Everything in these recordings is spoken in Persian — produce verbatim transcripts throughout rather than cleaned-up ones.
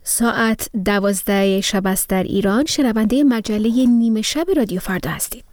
ساعت دوازده شب است در ایران. شنونده مجله نیمه شب رادیو فردا هستید.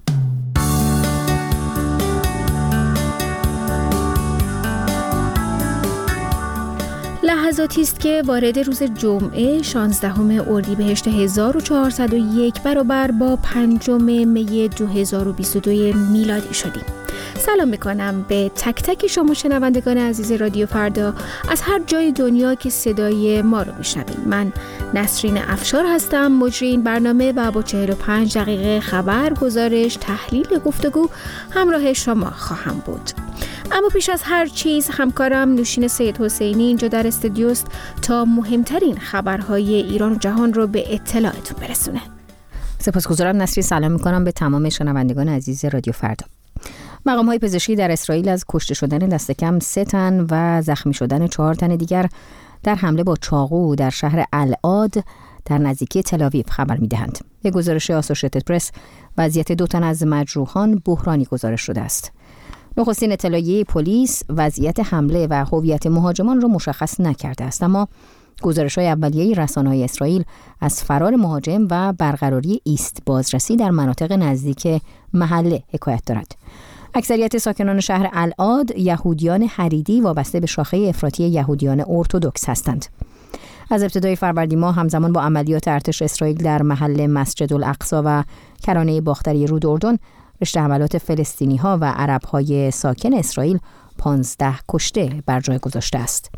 لحظاتی است که وارد روز جمعه شانزدهم اردیبهشت هزار و چهارصد و یک برابر با پنجم می دو هزار و بیست و دو میلادی شدیم. سلام میکنم به تک تک شما شنوندگان عزیز رادیو فردا از هر جای دنیا که صدای ما رو میشنوید. من نسرین افشار هستم، مجری این برنامه و با چهل و پنج دقیقه خبر، گزارش، تحلیل، گفتگو همراه شما خواهم بود. اما پیش از هر چیز همکارم نوشین سید حسینی اینجا در استودیوست تا مهمترین خبرهای ایران و جهان رو به اطلاعتون برسونه. سپاسگزارم نسری. سلام میکنم به تمام شنوندگان عزیز رادیو فردا. مقام‌های پزشکی در اسرائیل از کشته شدن دست کم سه تن و زخمی شدن چهار تن دیگر در حمله با چاقو در شهر العاد در نزدیکی تل‌آویو خبر می‌دهند. به گزارش آسوشیتد پرس وضعیت دو تن از مجروحان بحرانی گزارش شده است. نخستین اطلاعیه پلیس وضعیت حمله و هویت مهاجمان را مشخص نکرده است، اما گزارش‌های اولیه رسانه‌های اسرائیل از فرار مهاجم و برقراری ایست بازرسی در مناطق نزدیک محله حکایت دارد. اکثریت ساکنان شهر العاد یهودیان حریدی وابسته به شاخه افراطی یهودیان ارتدوکس هستند. از ابتدای فروردین ماه همزمان با عملیات ارتش اسرائیل در محل مسجد الاقصی و کرانه باختری رود اردن، رشته حملات فلسطینی‌ها و عرب‌های ساکن اسرائیل پانزده کشته بر جای گذاشته است.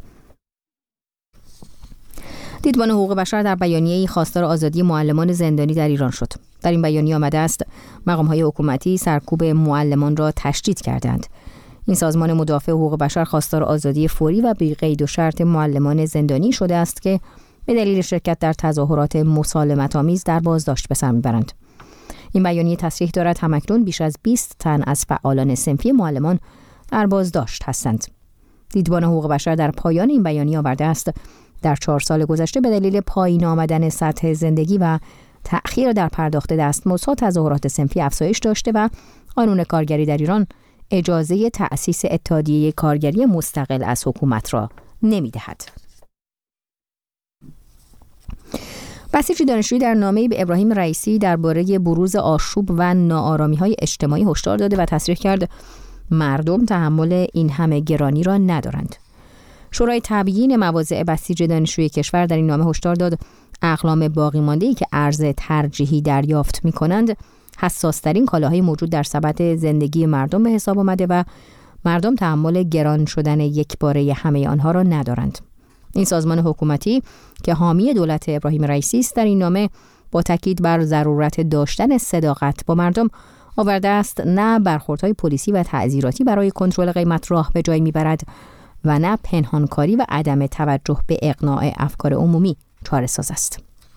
دیدبان حقوق بشر در بیانیه‌ای خواستار آزادی معلمان زندانی در ایران شد. در این بیانیه آمده است مقام‌های حکومتی سرکوب معلمان را تشدید کردند. این سازمان مدافع حقوق بشر خواستار آزادی فوری و بی قید و شرط معلمان زندانی شده است که به دلیل شرکت در تظاهرات مسالمت‌آمیز در بازداشت به سر می‌برند. این بیانیه تصریح دارد همکنون بیش از بیست تن از فعالان صنفی معلمان در بازداشت هستند. دیدبان حقوق بشر در پایان این بیانیه آورده است در چهار سال گذشته به دلیل پایین آمدن سطح زندگی و تأخیر در پرداخت دستمزدها تظاهرات صنفی افزایش داشته و قانون کارگری در ایران اجازه تأسیس اتحادیه کارگری مستقل از حکومت را نمی‌دهد. بسیج دانشجویی در نامه‌ای به ابراهیم رئیسی درباره بروز آشوب و ناآرامی‌های اجتماعی هشدار داده و تصریح کرد مردم تحمل این همه گرانی را ندارند. شورای تبیین مواضع بسیج دانشجویی کشور در این نامه هشدار داد اقلام باقی مانده‌ای که ارز ترجیحی دریافت می‌کنند حساس‌ترین کالاهای موجود در سبد زندگی مردم به حساب آمده و مردم تحمل گران شدن یکباره همه آنها را ندارند. این سازمان حکومتی که حامی دولت ابراهیم رئیسی است در این نامه با تاکید بر ضرورت داشتن صداقت با مردم آورده است نه برخوردهای پلیسی و تعزیراتی برای کنترل قیمت راه به جای میبرد و نه پنهانکاری و عدم توجه به اقناع افکار عمومی چاره ساز است.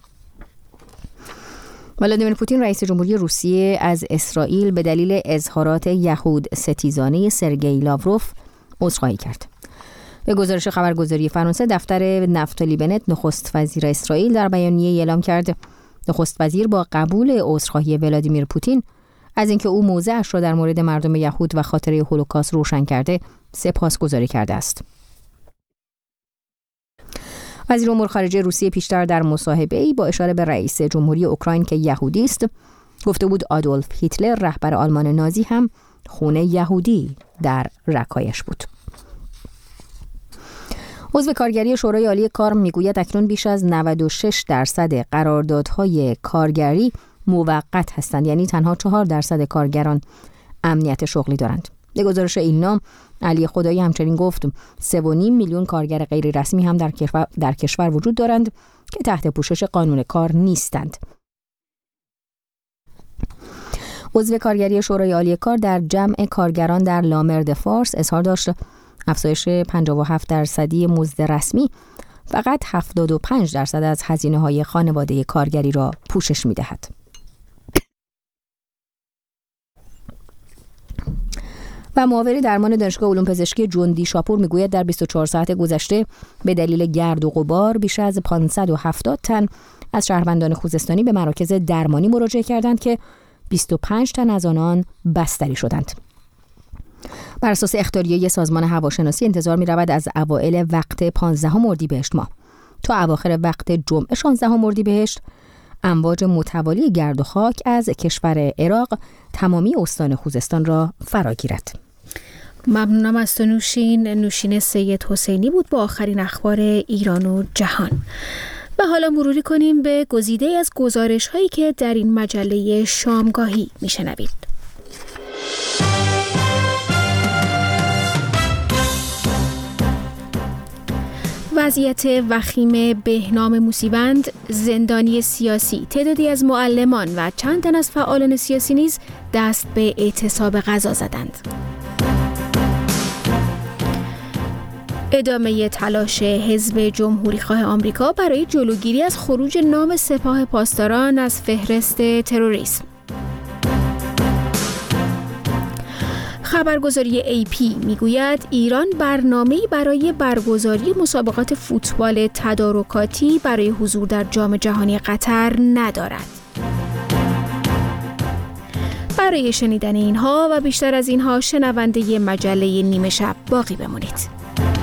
ولادیمیر پوتین رئیس جمهوری روسیه از اسرائیل به دلیل اظهارات یهود ستیزانه سرگئی لاوروف عذرخواهی کرد. به گزارش خبرگزاری فرانسه دفتر نفتالی بنت نخست وزیر اسرائیل در بیانیه اعلام کرد نخست وزیر با قبول عذرخواهی ولادیمیر پوتین از اینکه او موضعش را در مورد مردم یهود و خاطره هولوکاست روشن کرده سپاسگزاری کرده است. وزیر امور خارجه روسیه پیشتر در مصاحبه‌ای با اشاره به رئیس جمهوری اوکراین که یهودی است گفته بود آدولف هیتلر رهبر آلمان نازی هم خون یهودی در رکایش بود. عضو کارگری شورای عالی کار میگوید اکنون بیش از نود و شش درصد قراردادهای کارگری موقت هستند، یعنی تنها چهار درصد کارگران امنیت شغلی دارند. به گزارش ایلنا علی خدایی همچنین گفت سه و نیم میلیون کارگر غیر رسمی هم در کشور, در کشور وجود دارند که تحت پوشش قانون کار نیستند. عضو کارگری شورای عالی کار در جمع کارگران در لامرد فارس اظهار داشت افزایش پنجاه و هفت درصدی مزد رسمی فقط هفتاد و پنج درصد از هزینه‌های خانواده کارگری را پوشش می‌دهد. و معاون درمان دانشگاه علوم پزشکی جندی شاپور میگوید در بیست و چهار ساعت گذشته به دلیل گرد و غبار بیش از پانصد و هفتاد تن از شهروندان خوزستانی به مراکز درمانی مراجعه کردند که بیست و پنج تن از آنان بستری شدند. بر اساس اخطاریه سازمان هواشناسی انتظار می رود از اوایل وقت پانزدهم اردیبهشت ماه تا اواخر وقت جمعه شانزدهم اردیبهشت امواج متوالی گرد و خاک از کشور عراق تمامی استان خوزستان را فرا گیرد. ممنونم از تو نوشین. نوشین سید حسینی بود با آخرین اخبار ایران و جهان. و حالا مروری کنیم به گزیده از گزارش هایی که در این مجله شامگاهی میشنوید. وضعیت وخیم بهنام موسیوند، زندانی سیاسی، تعدادی از معلمان و چند تن از فعالان سیاسی نیز دست به اعتصاب غذا زدند. ادامه تلاش حزب جمهوریخواه آمریکا برای جلوگیری از خروج نام سپاه پاسداران از فهرست تروریسم. خبرگزاری ای پی میگوید ایران برنامه‌ای برای برگزاری مسابقات فوتبال تدارکاتی برای حضور در جام جهانی قطر ندارد. برای شنیدن اینها و بیشتر از اینها شنونده مجله نیمه شب باقی بمانید.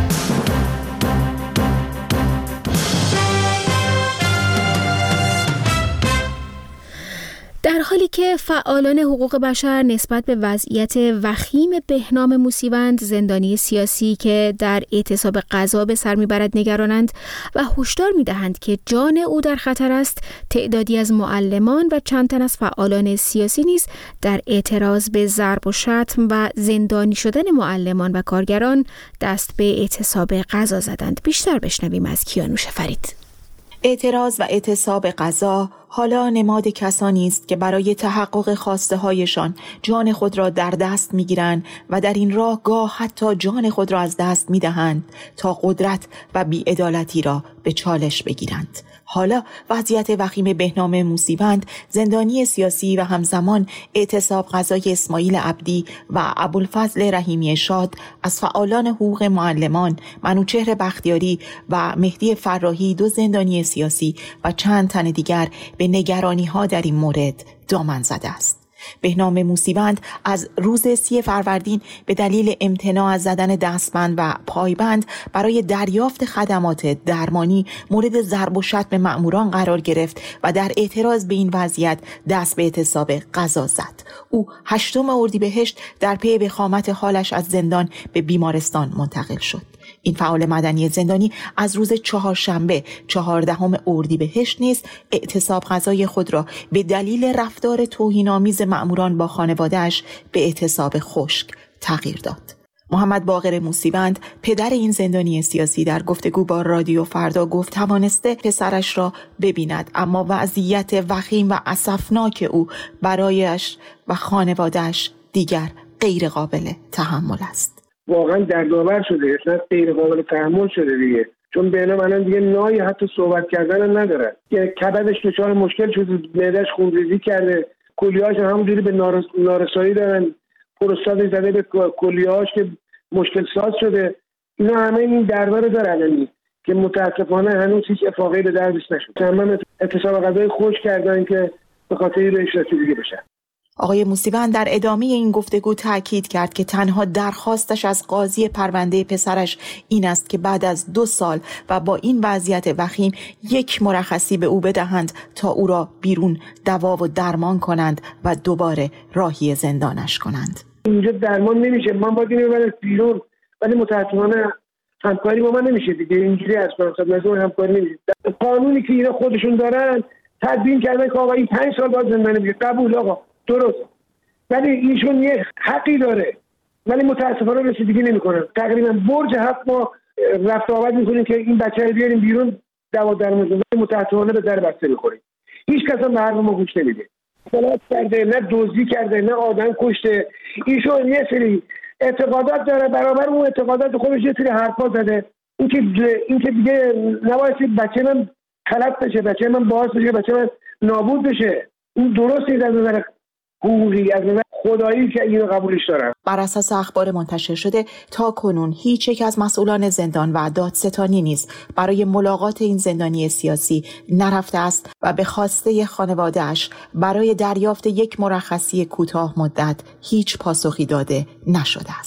در حالی که فعالان حقوق بشر نسبت به وضعیت وخیم بهنام موسیوند، زندانی سیاسی که در اعتصاب غذا به سر میبرد نگرانند و هشدار میدهند که جان او در خطر است، تعدادی از معلمان و چند تن از فعالان سیاسی نیز در اعتراض به ضرب و شتم و زندانی شدن معلمان و کارگران دست به اعتصاب غذا زدند. بیشتر بشنویم از کیانوش فرید. اعتراض و اعتصاب غذا حالا نماد کسانی است که برای تحقق خواسته هایشان جان خود را در دست می گیرند و در این راه گاه حتی جان خود را از دست می دهند تا قدرت و بی‌عدالتی را به چالش بگیرند. حالا وضعیت وخیم بهنام موسیوند، زندانی سیاسی و همزمان اعتصاب غذای اسماعیل عبدی و ابوالفضل رحیمی شاد از فعالان حقوق معلمان، منوچهر بختیاری و مهدی فراحی، دو زندانی سیاسی و چند تن دیگر به نگرانی ها در این مورد دامن زده است. بهنام موسیوند از روز سی فروردین به دلیل امتناع از زدن دستبند و پایبند برای دریافت خدمات درمانی مورد ضرب و شتم مأموران قرار گرفت و در اعتراض به این وضعیت دست به اعتصاب غذا زد. او هشتم اردیبهشت در پی وخامت حالش از زندان به بیمارستان منتقل شد. این فعال مدنی زندانی از روز چهارشنبه چهاردهم اردیبهشت نیز اعتصاب غذای خود را به دلیل رفتار توهین‌آمیز مأموران با خانواده‌اش به اعتصاب خشک تغییر داد. محمد باقر موسیوند، پدر این زندانی سیاسی، در گفتگو با رادیو فردا گفت توانسته پسرش را ببیند، اما وضعیت وخیم و اسفناک او برایش و خانواده‌اش دیگر غیر قابل تحمل است. واقعا دردآور شده، اصلا غیر قابل تحمل شده دیگه، چون بهنام الان دیگه نایی حتی صحبت کردن هم نداره. یه کبدش دچار مشکل شده، معده‌اش خونریزی کرده، کلیه‌هاش همونجوری به نارس... نارسایی دارن، پروستات زده به کلیه‌هاش که مشکل ساز شده. اینا همه این درد رو داره الان که متاسفانه هنوز هیچ افاقی به دردش نشد. تمام اعتصاب غذای خوش کردن که به خاطر بهش رسیدگی بشه. آقای موسیوند در ادامه این گفتگو تاکید کرد که تنها درخواستش از قاضی پرونده پسرش این است که بعد از دو سال و با این وضعیت وخیم یک مرخصی به او بدهند تا او را بیرون دوا و درمان کنند و دوباره راهی زندانش کنند. اینجا درمان نمیشه، من باید اینو ببرم بیرون، ولی متاسفانه همکاری با من نمیشه دیگه. اینجوری از خدمتتون همکاری نمیشه. قانونی که اینا خودشون دارن تدوین کردن که آقا این پنج سال باید زندانی بشه. قبول آقا، درست، ولی ایشون یه حقی داره، ولی متاسفانه رسیدگی نمی‌کنن. تقریبا برج هفت ما رفت آمد می‌کنیم که این بچه رو بیاریم بیرون دوا درمان کنیم، متاسفانه به در بسته می‌خوریم. هیچ کس هم به حرف ما گوش نمیده. فلات کرده، نه دزدی کرده، نه آدم کشته. ایشون یه سری اعتقادات داره، برابر اون اعتقادات خودش یه سری حرفا زده. اینکه اینکه دیگه نباید بچه من خلط بشه، بچه من باعث بشه بچه من نابود بشه. این درست نیست از نظر حقوقی، از نظر خدایی که اینو قبولش دارن. بر اساس اخبار منتشر شده تا کنون هیچ یک از مسئولان زندان و دادستانی نیز برای ملاقات این زندانی سیاسی نرفته است و به خواسته خانواده‌اش برای دریافت یک مرخصی کوتاه مدت هیچ پاسخی داده نشده است.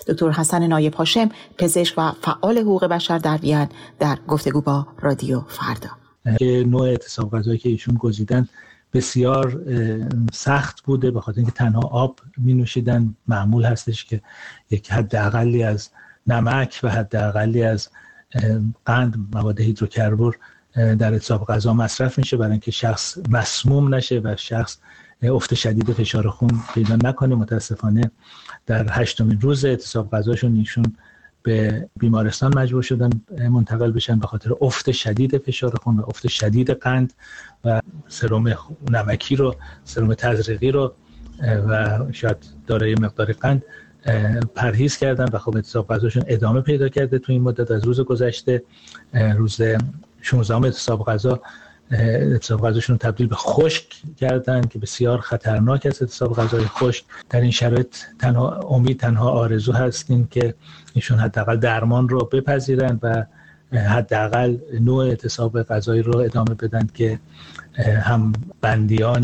دکتر حسن نایب هاشم، پزشک و فعال حقوق بشر در وین، در گفتگو با رادیو فردا. نوع اعتصاب غذایی که ایشون گزیدن بسیار سخت بوده، به خاطر اینکه تنها آب می نوشیدن. معمول هستش که یک حداقلی از نمک و حداقلی از قند، مواد هیدروکربن در اعتصاب غذا مصرف میشه برای اینکه شخص مسموم نشه و شخص افت شدید فشار خون پیدا نکنه. متاسفانه در هشتمین روز اعتصاب غذاشون ایشون به بیمارستان مجبور شدن منتقل بشن به خاطر افت شدید فشار خون و افت شدید قند و سرم نمکی رو، سرم تزریقی رو و شاید دارای مقدار قند پرهیز کردن و خب اعتصاب غذاشون ادامه پیدا کرده تو این مدت. از روز گذشته، روز شانزدهم اعتصاب غذا، اعتصاب غذاشون تبدیل به خشک کردن که بسیار خطرناک است. اعتصاب غذای خشک در این شرایط تنها امید، تنها آرزو هستیم که ایشون حداقل درمان رو بپذیرن و حداقل نوع اعتصاب غذایی رو ادامه بدن که هم بندیان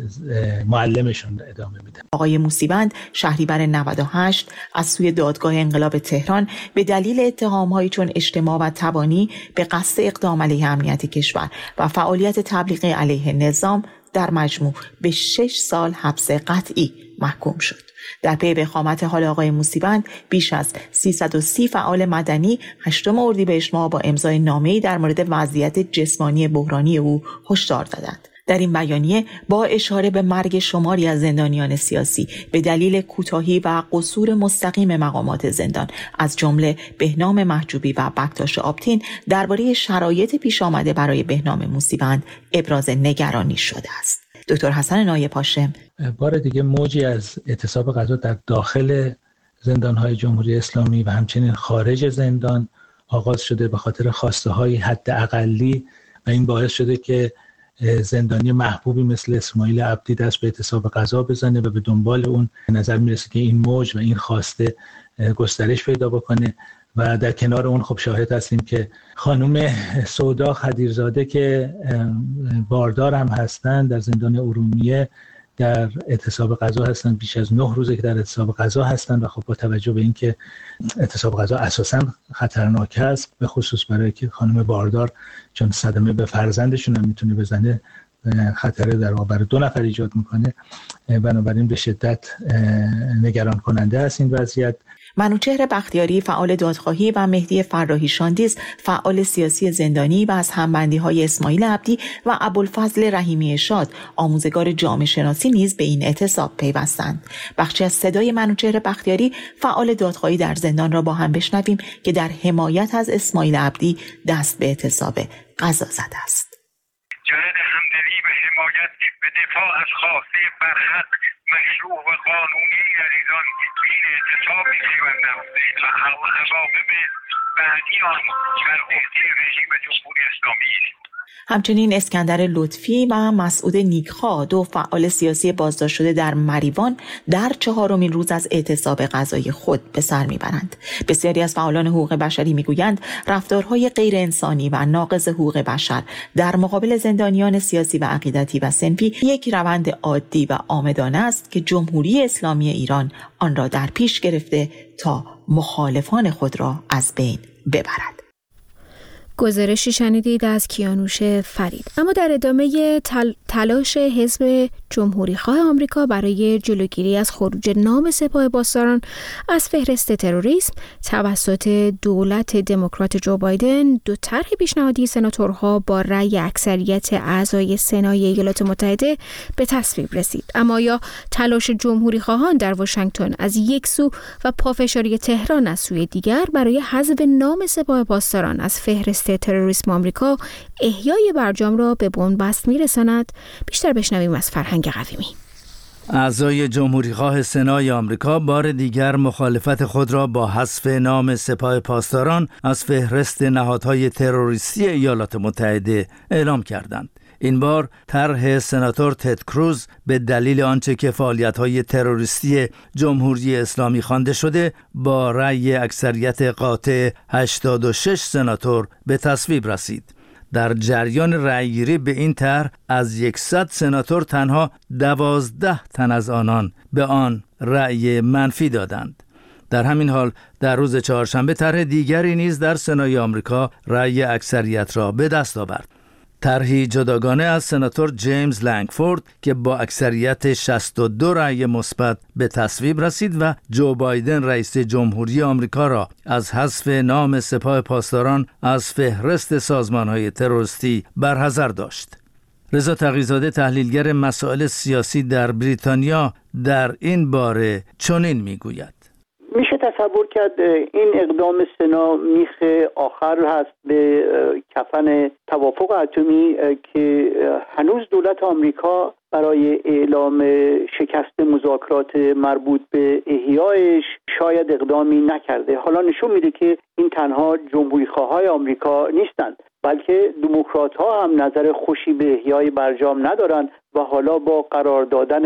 معلمشون ادامه میدن. آقای موسیبند شهریور نود و هشت از سوی دادگاه انقلاب تهران به دلیل اتهام‌هایی چون اجتماع و تبانی به قصد اقدام علیه امنیت کشور و فعالیت تبلیغی علیه نظام در مجموع به شش سال حبس قطعی محکوم شد. در پی وخامت حال آقای موسیبند بیش از سیصد و سی فعال مدنی هشتم اردیبهشت ماه با امضای نامه‌ای در مورد وضعیت جسمانی بحرانی او هشدار دادند. در این بیانیه با اشاره به مرگ شماری از زندانیان سیاسی به دلیل کوتاهی و قصور مستقیم مقامات زندان، از جمله بهنام محجوبی و بکتاش آبتین، درباره شرایط پیش آمده برای بهنام موسیبند ابراز نگرانی شده است. دکتر حسن نایب هاشم: بار دیگه موجی از اعتصاب غذا در داخل زندان‌های جمهوری اسلامی و همچنین خارج زندان آغاز شده به خاطر خواسته‌های حداقلی و این باعث شده که زندانی محبوبی مثل اسماعیل عبدی دست به اعتصاب غذا بزنه و به دنبال اون نظر میرسه که این موج و این خواسته گسترش پیدا بکنه. و در کنار اون خب شاهد هستیم که خانم سودا خدیرزاده که باردار هم هستن در زندان ارومیه در اعتصاب غذا هستن. بیش از نه روزه که در اعتصاب غذا هستن و خب با توجه به اینکه اعتصاب غذا اساساً خطرناک است، به خصوص برای که خانم باردار چون صدمه به فرزندشون هم میتونه بزنه، خطر در واقع برای دو نفر ایجاد میکنه، بنابراین به شدت نگران کننده است این وضعیت. منوچهر بختیاری فعال دادخواهی و مهدی فراحی شاندیز فعال سیاسی زندانی و از همبندی‌های اسماعیل عبدی و ابوالفضل رحیمی شاد آموزگار جامعه شناسی نیز به این اعتصاب پیوستند. بخشی از صدای منوچهر بختیاری فعال دادخواهی در زندان را با هم بشنویم که در حمایت از اسماعیل عبدی دست به اعتصاب غذا زده است. جهت همدلی و حمایت به دفاع از خواسته برحق مشروع و قانونی عزیزان این اعتصابی پیوندم و عواقب بعدی آن بر عهده رژیم جمهوری اسلامی است. همچنین اسکندر لطفی و مسعود نیکخواه، دو فعال سیاسی بازداشت شده در مریوان، در چهارمین روز از اعتصاب غذایی خود به سر میبرند. بسیاری از فعالان حقوق بشری میگویند رفتارهای غیر انسانی و ناقض حقوق بشر در مقابل زندانیان سیاسی و عقیدتی و صنفی یک روند عادی و عامدانه است که جمهوری اسلامی ایران آن را در پیش گرفته تا مخالفان خود را از بین ببرد. گزارشی شنیدید از کیانوش فرید. اما در ادامه تل... تلاش حزب جمهوریخواه آمریکا برای جلوگیری از خروج نام سپاه پاسداران از فهرست تروریسم توسط دولت دموکرات جو بایدن، دو طرح پیشنهادی سناتورها با رأی اکثریت اعضای سنای ایالات متحده به تصویب رسید. اما آیا تلاش جمهوریخواهان در واشنگتن از یک سو و پافشاری تهران از سوی دیگر برای حذف نام سپاه پاسداران از فهرست تروریسم آمریکا احیای برجام را به بنبست میرساند؟ بیشتر بشنویم از فرهنگ قویمی. اعضای جمهوریخواه سنای آمریکا بار دیگر مخالفت خود را با حذف نام سپاه پاسداران از فهرست نهادهای تروریستی ایالات متحده اعلام کردند. این بار طرح سناتور تد کروز به دلیل آنچه که فعالیت‌های تروریستی جمهوری اسلامی خوانده شده با رأی اکثریت قاطع هشتاد و شش سناتور به تصویب رسید. در جریان رأیگیری به این طرح از صد سناتور تنها دوازده تن از آنان به آن رأی منفی دادند. در همین حال در روز چهارشنبه طرح دیگری نیز در سنای آمریکا رأی اکثریت را به دست آورد. طرحی جداگانه از سناتور جیمز لنگفورد که با اکثریت شصت و دو رأی مثبت به تصویب رسید و جو بایدن رئیس جمهوری آمریکا را از حذف نام سپاه پاسداران از فهرست سازمان‌های تروریستی برحذر داشت. رضا تقی‌زاده تحلیلگر مسائل سیاسی در بریتانیا در این باره چنین میگوید: میشه تصور کرد این اقدام سنا میخ آخر هست به کفن توافق اتمی که هنوز دولت آمریکا برای اعلام شکست مذاکرات مربوط به احیایش شاید اقدامی نکرده. حالا نشون میده که این تنها جمهوریخواهای آمریکا نیستند، بلکه دموکرات ها هم نظر خوشی به احیای برجام ندارند و حالا با قرار دادن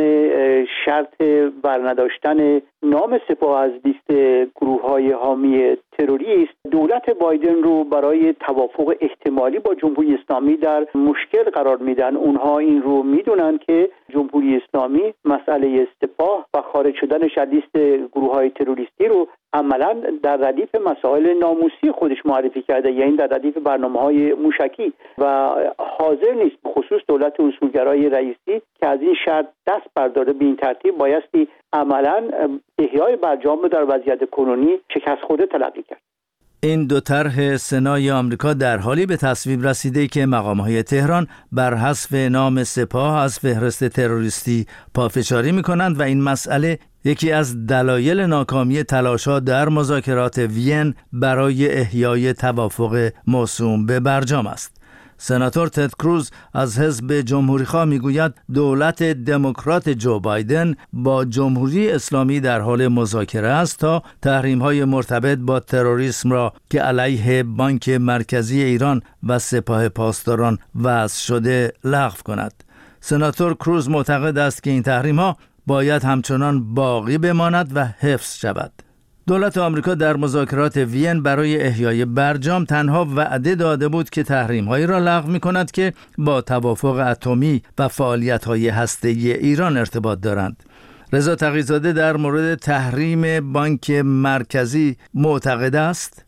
شرط برنداشتن نام سپاه از لیست گروه های حامی تروریست دولت بایدن رو برای توافق احتمالی با جمهوری اسلامی در مشکل قرار میدن. اونها این رو میدونن که جمهوری اسلامی مسئله سپاه و خارج شدنش از لیست گروه های تروریستی رو عملا در ردیف مسائل ناموسی خودش معرفی کرده، یعنی در ردیف برنامه‌های موشکی و حاضر نیست، خصوص دولت اصولگرای رئیسی که از این شرط دست برداره. به این ترتیب بایستی عملا احیای برجام رو در وضعیت کنونی شکست خورده تلقی کرد. این دو طرح سنای آمریکا در حالی به تصویب رسیده که مقام‌های تهران بر حذف نام سپاه از فهرست تروریستی پافشاری می‌کنند و این مسئله یکی از دلایل ناکامی تلاش‌ها در مذاکرات وین برای احیای توافق موسوم به برجام است. سناتور تد کروز از حزب جمهوریخواه میگوید دولت دموکرات جو بایدن با جمهوری اسلامی در حال مذاکره است تا تحریم‌های مرتبط با تروریسم را که علیه بانک مرکزی ایران و سپاه پاسداران وضع شده لغو کند. سناتور کروز معتقد است که این تحریم‌ها باید همچنان باقی بماند و حفظ شود. دولت آمریکا در مذاکرات وین برای احیای برجام تنها وعده داده بود که تحریم‌هایی را لغو می‌کند که با توافق اتمی و فعالیت‌های هسته‌ای ایران ارتباط دارند. رضا تقی‌زاده در مورد تحریم بانک مرکزی معتقد است؟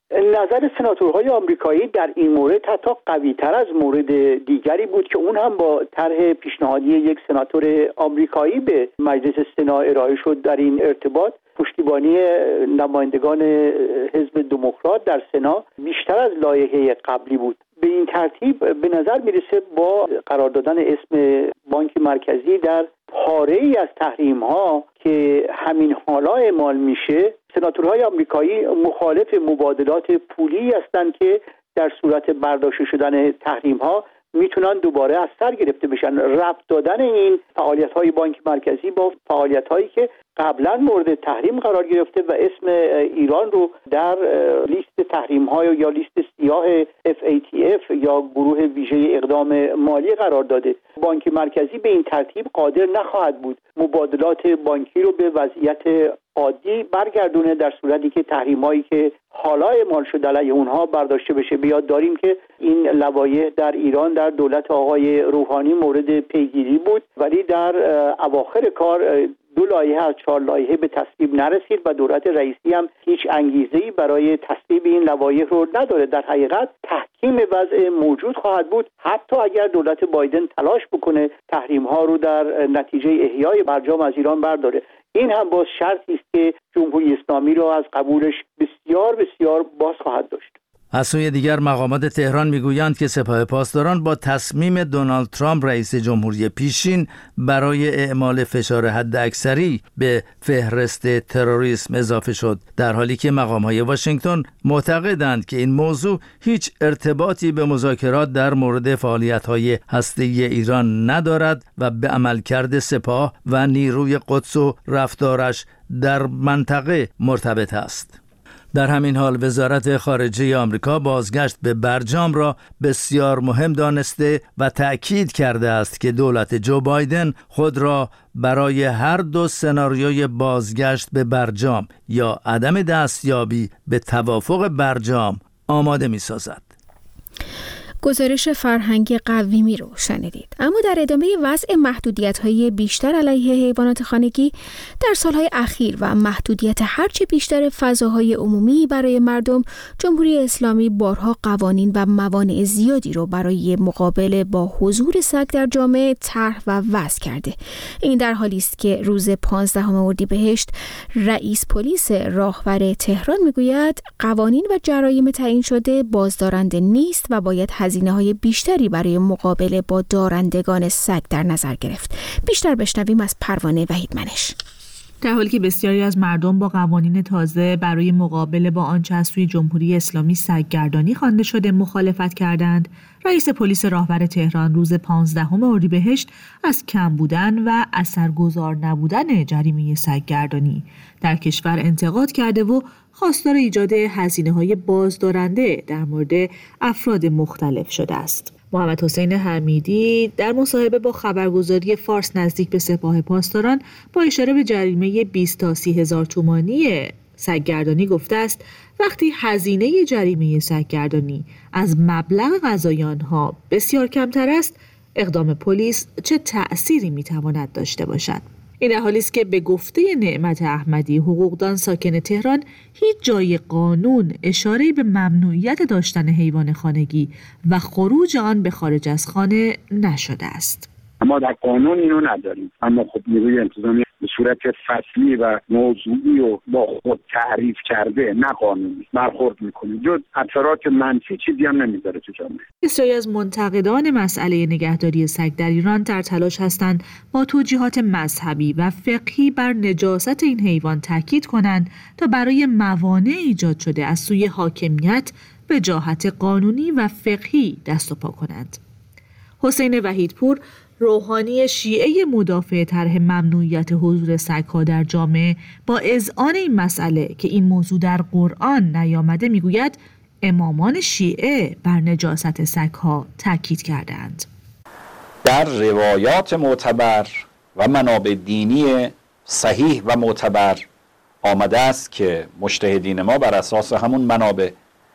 نظر سناتورهای آمریکایی در این مورد حتی قوی‌تر از مورد دیگری بود که اون هم با طرح پیشنهادی یک سناتور آمریکایی به مجلس سنا ارائه شد. در این ارتباط پشتیبانی نمایندگان حزب دموکرات در سنا بیشتر از لایحه قبلی بود. به این ترتیب به نظر میرسه با قرار دادن اسم بانک مرکزی در پاره‌ای از تحریم‌ها که همین حالا اعمال میشه، سناتورهای آمریکایی مخالف مبادلات پولی هستند که در صورت برداشته شدن تحریم‌ها میتونن دوباره از سر گرفته بشن. ربط دادن این فعالیت‌های بانک مرکزی با فعالیت‌هایی که قبلا مورد تحریم قرار گرفته و اسم ایران رو در لیست تحریم‌های یا لیست سیاه اف ای تی اف یا گروه ویژه اقدام مالی قرار داده. بانک مرکزی به این ترتیب قادر نخواهد بود مبادلات بانکی رو به وضعیت عادی برگردونه در صورتی که تحریم‌هایی که حالا اعمال شده علیه اونها برداشته بشه. بیاد داریم که این لوایح در ایران در دولت آقای روحانی مورد پیگیری بود، ولی در اواخر کار دو لایحه از چهار لایحه به تصویب نرسید و دولت رئیسی هم هیچ انگیزه‌ای برای تصویب این لوایح رو نداره. در حقیقت تحکیم وضع موجود خواهد بود، حتی اگر دولت بایدن تلاش بکنه تحریم‌ها رو در نتیجه احیای برجام از ایران برداره. این هم باز شرطی است که جمهوری اسلامی را از قبولش بسیار بسیار باز خواهد داشت. از سوی دیگر مقامات تهران میگویند که سپاه پاسداران با تصمیم دونالد ترامپ رئیس جمهوری پیشین برای اعمال فشار حداکثری به فهرست تروریسم اضافه شد، در حالی که مقام‌های واشنگتن معتقدند که این موضوع هیچ ارتباطی به مذاکرات در مورد فعالیت‌های هسته‌ای ایران ندارد و به عملکرد سپاه و نیروی قدس و رفتارش در منطقه مرتبط است. در همین حال وزارت خارجه آمریکا بازگشت به برجام را بسیار مهم دانسته و تأکید کرده است که دولت جو بایدن خود را برای هر دو سناریوی بازگشت به برجام یا عدم دستیابی به توافق برجام آماده می سازد. گزارش فرهنگ قویمی رو شنیدید. اما در ادامه وضع محدودیت‌های بیشتر علیه حیوانات خانگی در سالهای اخیر و محدودیت هرچه بیشتر فضاهای عمومی برای مردم، جمهوری اسلامی بارها قوانین و موانع زیادی رو برای مقابله با حضور سگ در جامعه طرح و وضع کرده. این در حالی است که روز پانزدهم اردیبهشت رئیس پلیس راهور تهران میگوید قوانین و جرایم تعیین شده بازدارنده نیست و باید هزینه‌های بیشتری برای مقابله با دارندگان سگ در نظر گرفت. بیشتر بشنویم از پروانه وحیدمنش. در حالی که بسیاری از مردم با قوانین تازه برای مقابله با آنچه از سوی جمهوری اسلامی سگگردانی خوانده شده مخالفت کردند، رئیس پلیس راهور تهران روز پانزدهم اردیبهشت از کم بودن و اثرگذار نبودن جریمه سگگردانی در کشور انتقاد کرده و خواستار ایجاد هزینه‌های بازدارنده در مورد افراد مختلف شده است. محمد حسین حمیدی در مصاحبه با خبرگزاری فارس نزدیک به سپاه پاسداران با اشاره به جریمه بیست تا سی هزار تومانی سگگردانی گفته است وقتی هزینه جریمه سگگردانی از مبلغ قضایی آنها بسیار کمتر است، اقدام پلیس چه تأثیری میتواند داشته باشد؟ این در حالی است که به گفته نعمت احمدی، حقوقدان ساکن تهران، هیچ جای قانون اشاره‌ای به ممنوعیت داشتن حیوان خانگی و خروج آن به خارج از خانه نشده است. ما در قانون اینو نداریم، اما خب نیروی انتظامی به صورت فصلی و موضوعی و با خود تعریف کرده، نه قانونی برخورد میکنه. جز اثرات منفی چیزی هم نمیذاره تو جامعه. بسیاری از منتقدان مسئله نگهداری سگ در ایران در تلاش هستند با توجیهات مذهبی و فقهی بر نجاست این حیوان تاکید کنند تا برای موانع ایجاد شده از سوی حاکمیت به جهت قانونی و فقهی دست و پا کنند. حسین وحیدپور، روحانی شیعه مدافع طرح ممنوعیت حضور سگ‌ها در جامعه، با اذعان این مسئله که این موضوع در قرآن نیامده میگوید امامان شیعه بر نجاست سگ‌ها تاکید کردند. در روایات معتبر و منابع دینی صحیح و معتبر آمده است که مجتهدین ما بر اساس همون منابع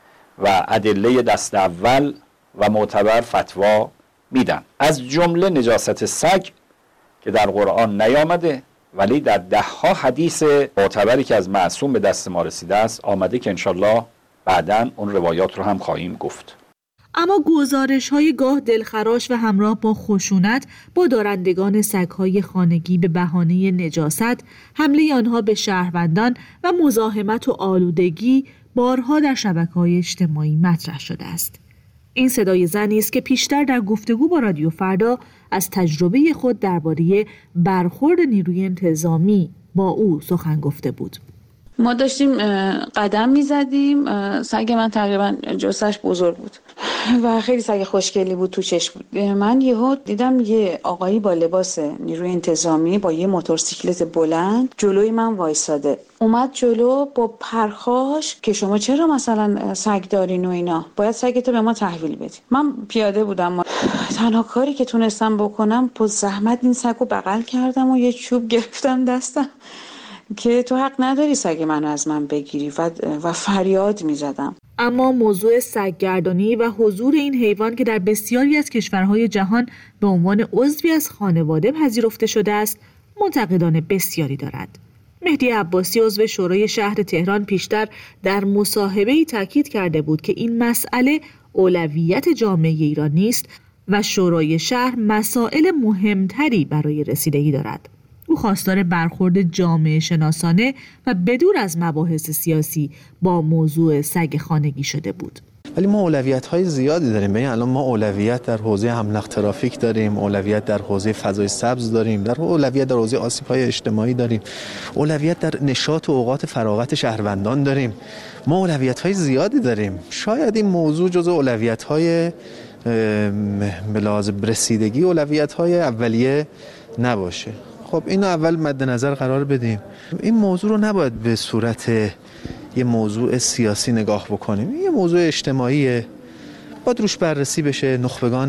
و ادله دست اول و معتبر فتوا میدن. از جمله نجاست سگ که در قرآن نیامده ولی در ده ها حدیث معتبری که از معصوم به دست ما رسیده است آمده که انشالله بعداً اون روایات رو هم خواهیم گفت. اما گزارش های گاه دلخراش و همراه با خشونت با دارندگان سگ‌های خانگی به بهانه نجاست، حمله آنها به شهروندان و مزاحمت و آلودگی بارها در شبکه‌های اجتماعی مطرح شده است. این صدای زنی است که پیشتر در گفتگو با رادیو فردا از تجربه خود درباره برخورد نیروی انتظامی با او سخن گفته بود. ما داشتیم قدم میزدیم، سگ من تقریبا جثه‌اش بزرگ بود و خیلی سگ خوشگلی بود، تو چشم بود. من یهو دیدم یه آقایی با لباس نیروی انتظامی با یه موتورسیکلت بلند جلوی من وایساده. اومد جلو با پرخاش که شما چرا مثلا سگ دارین و اینا، باید سگتو به ما تحویل بدی. من پیاده بودم، تنها کاری که تونستم بکنم با زحمت این سگو بغل کردم و یه چوب گرفتم دستم که تو حق نداری سگ منو از من بگیری و, و فریاد میزدم. اما موضوع سگگردانی و حضور این حیوان که در بسیاری از کشورهای جهان به عنوان عضوی از خانواده پذیرفته شده است، منتقدان بسیاری دارد. مهدی عباسی عضو شورای شهر تهران پیشتر در مصاحبه‌ای تاکید کرده بود که این مسئله اولویت جامعه ایران نیست و شورای شهر مسائل مهمتری برای رسیدگی دارد. او خواستار برخورد جامعه شناسانه و بدور از مباحث سیاسی با موضوع سگ خانگی شده بود. ولی ما اولویت‌های زیادی داریم. ببین الان ما اولویت در حوزه املاق ترافیک داریم، اولویت در حوزه فضای سبز داریم، در اولویت در حوزه آسیب‌های اجتماعی داریم، اولویت در نشاط و اوقات فراغت شهروندان داریم. ما اولویت‌های زیادی داریم. شاید این موضوع جزو اولویت‌های به لحاظ رسیدگی اولویت‌های اولیه نباشه. خب اینو اول مد نظر قرار بدیم. این موضوع رو نباید به صورت یه موضوع سیاسی نگاه بکنیم. یه موضوع اجتماعیه، باید روش بررسی بشه. نخبگان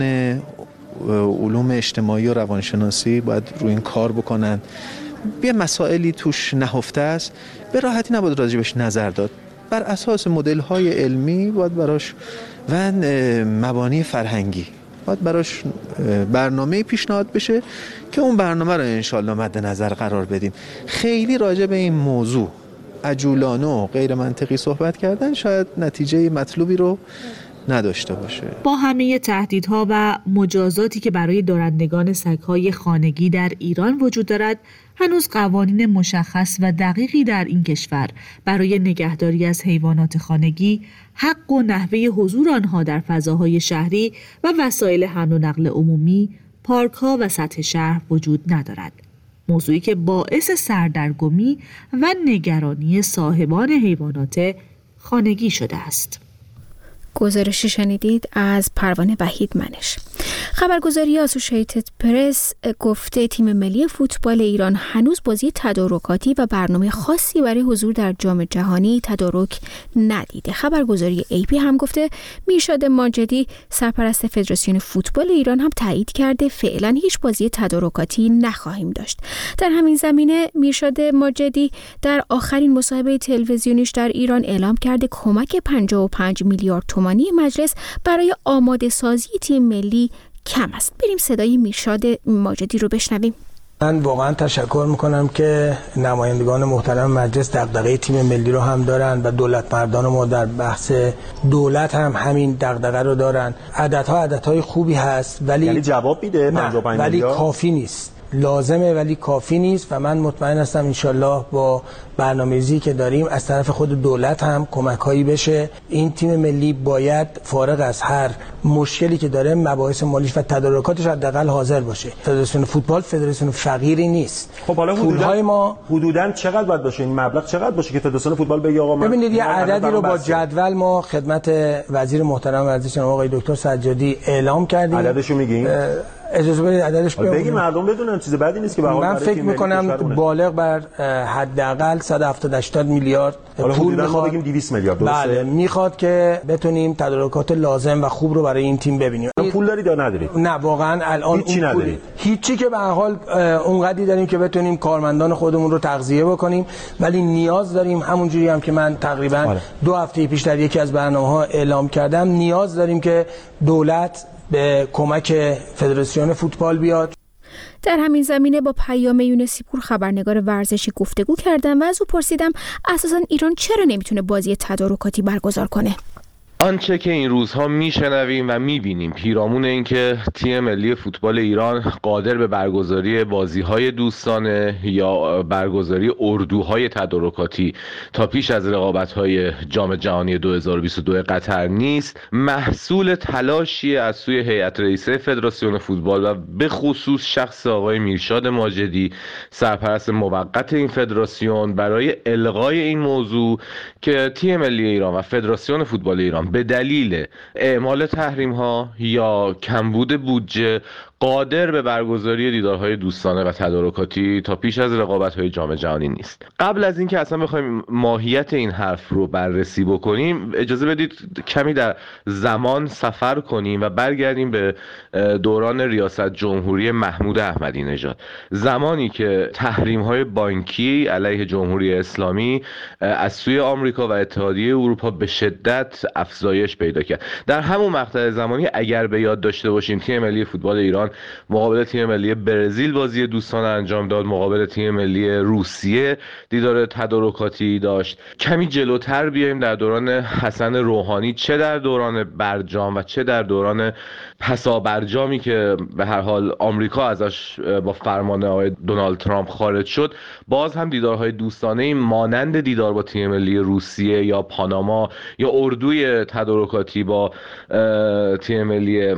علوم اجتماعی و روانشناسی باید روی این کار بکنن. یه مسائلی توش نهفته است، به راحتی نباید راجبش نظر داد. بر اساس مدل‌های علمی باید براش و مبانی فرهنگی باید براش برنامه پیشنهاد بشه که اون برنامه رو انشالله مد نظر قرار بدیم. خیلی راجع به این موضوع عجولانه و غیر منطقی صحبت کردن شاید نتیجه مطلوبی رو نداشته باشه. با همه تهدیدها و مجازاتی که برای دارندگان سگ‌های خانگی در ایران وجود دارد، هنوز قوانین مشخص و دقیقی در این کشور برای نگهداری از حیوانات خانگی، حق و نحوه حضور آنها در فضاهای شهری و وسایل حمل و نقل عمومی، پارک‌ها و سطح شهر وجود ندارد. موضوعی که باعث سردرگمی و نگرانی صاحبان حیوانات خانگی شده است. گزارشی شنیدید از پروانه وحید منش. خبرگزاری اسوشیتد پرس گفته تیم ملی فوتبال ایران هنوز بازی تدارکاتی و برنامه خاصی برای حضور در جام جهانی تدارک ندیده. خبرگزاری ای پی هم گفته میرشاد ماجدی سرپرست فدراسیون فوتبال ایران هم تایید کرده فعلا هیچ بازی تدارکاتی نخواهیم داشت. در همین زمینه میرشاد ماجدی در آخرین مصاحبه تلویزیونیش در ایران اعلام کرده کمک پنجاه و پنج میلیارد تومانی مجلس برای آماده سازی تیم ملی کم است. بریم صدای میرشاد ماجدی رو بشنویم. من واقعا تشکر میکنم که نمایندگان محترم مجلس دغدغه تیم ملی رو هم دارن و دولت مردان ما در بحث دولت هم همین دغدغه رو دارن. عددها عددهای خوبی هست ولی یعنی جواب میده پنجاه و پنج ولی کافی نیست. لازمه ولی کافی نیست و من مطمئن هستم انشالله با برنامه‌ریزی که داریم از طرف خود دولت هم کمک‌هایی بشه. این تیم ملی باید فارغ از هر مشکلی که داره مباحث مالیش و تدارکاتش حداقل حاضر باشه. فدراسیون فوتبال فدراسیون فقیری نیست. خب حالا پول‌های ما حدوداً چقدر باید باشه؟ این مبلغ چقدر باشه که فدراسیون فوتبال بگه آقا من ببینید یه عددی رو با جدول ما خدمت وزیر محترم ورزش آقای دکتر سجادی اعلام کردیم. عددشو میگین؟ اجازه بدید عددش بگید مردم بدونن، چیز بدی نیست که به حال من فکر می‌کنم بالغ بر حداقل صد و هفتاد هشتاد میلیارد پول میخواد. بگیم دویست میلیارد درسته؟ بله میخواد که بتونیم تدارکات لازم و خوب رو برای این تیم ببینیم. پول دارید یا ندارید؟ نه واقعا الان هیچی ندارید. هیچی که به هر حال اونقدری داریم که بتونیم کارمندان خودمون رو تغذیه بکنیم، ولی نیاز داریم همونجوری هم که من تقریبا آره. دو هفته پیش در یکی از برنامه‌ها اعلام کردم نیاز داریم که دولت به کمک فدراسیون فوتبال بیاد. در همین زمینه با پیام یونسی پور خبرنگار ورزشی گفتگو کردم و از او پرسیدم اساساً ایران چرا نمیتونه بازی تدارکاتی برگزار کنه. آنچه که این روزها میشنویم و میبینیم پیرامون این که تیم ملی فوتبال ایران قادر به برگزاری بازی‌های دوستانه یا برگزاری اردوهای تدارکاتی تا پیش از رقابت‌های جام جهانی دو هزار و بیست و دو قطر نیست، محصول تلاشی از سوی هیئت رئیسه فدراسیون فوتبال و به خصوص شخص آقای میرشاد ماجدی سرپرست موقت این فدراسیون برای الغای این موضوع که تیم ملی ایران و فدراسیون فوتبال ایران به دلیل اعمال تحریم ها یا کمبود بودجه قادر به برگزاری دیدارهای دوستانه و تدارکاتی تا پیش از رقابت‌های جام جهانی نیست. قبل از اینکه اصلا بخوایم ماهیت این حرف رو بررسی بکنیم، اجازه بدید کمی در زمان سفر کنیم و برگردیم به دوران ریاست جمهوری محمود احمدی نژاد، زمانی که تحریم‌های بانکی علیه جمهوری اسلامی از سوی آمریکا و اتحادیه اروپا به شدت افزایش پیدا کرد. در همون مقطع زمانی اگر به یاد داشته باشیم تیم ملی فوتبال ایران مقابل تیم ملی برزیل بازی دوستانه انجام داد، مقابل تیم ملی روسیه دیدار تدارکاتی داشت. کمی جلوتر بیایم در دوران حسن روحانی، چه در دوران برجام و چه در دوران پسا برجامی که به هر حال آمریکا ازش با فرمان آقای دونالد ترامپ خارج شد، باز هم دیدارهای دوستانه مانند دیدار با تیم ملی روسیه یا پاناما یا اردوی تدارکاتی با تیم ملی